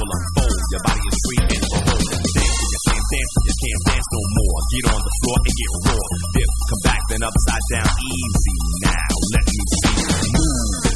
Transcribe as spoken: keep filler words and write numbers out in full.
will unfold. Your body is free and behold. Dance till you can't dance till you can't dance no more. Get on the floor and get raw. Dip, come back, then upside down, easy now. Let me see you move.